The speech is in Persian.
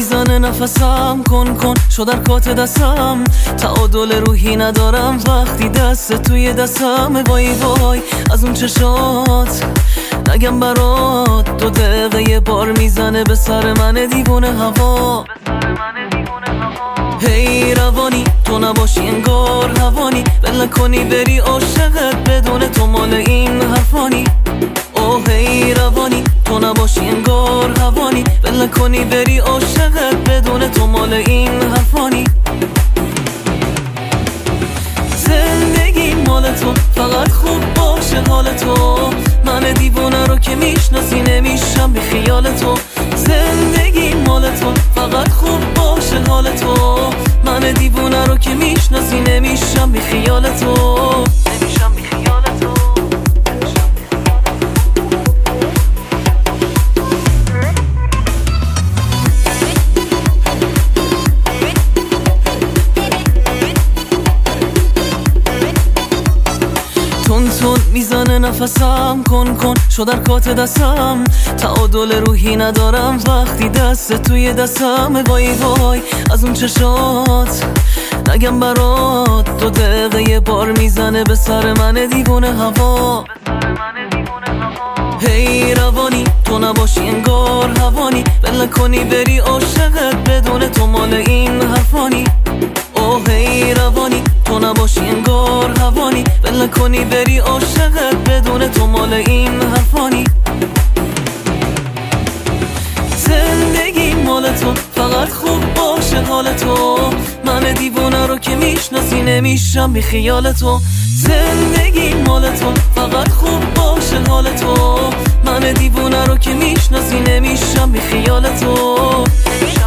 میزنه نفسم، کن شد در کات دستم. تعادل روحی ندارم وقتی دست توی دستم. وای وای از اون چشات نگم برات، 2 دقیقه یه بار میزنه به سر من دیوونه هوا. هی روانی تو نباشی انگار هوانی، بل کنی بری عاشقت بدون تو مال این حرفانی. اوه هی روانی تو نباشی انگار هوانی، بل کنی بری عاشقت بدون تو مال این حرفانی. زندگی مال تو فقط خوب باشه حال تو، من دیوونه رو که میشناسی نمیشم بی خیال تو. زندگی مال تو فقط خوب باشه حال تو، من دیوونه رو که میشناسی نمیشم بی خیال تو. نمیشم بی خیال تو. تون میزنه نفسم، کن شد در کات دستم. تعادل روحی ندارم وقتی دست توی دستم. وای وای از اون چشات نگم برات، 2 دقیقه یه بار میزنه به سر من دیوونه هوا. هی روانی تو نباشی انگار هوانی، بل کنی بری عاشقت بدون تو مال این حرفانی. اوه هی روانی تو نباشی انگار هوانی، بل کنی بری عاشقت بدون تو مال این حرفانی. زندگی مال تو فقط خوب باشه حال تو، من دیوونه رو که میشناسی نمیشم بی خیال تو. زندگی مال تو فقط خوب باشه حال تو، من دیوونه رو که میشناسی نمیشم بی خیال تو.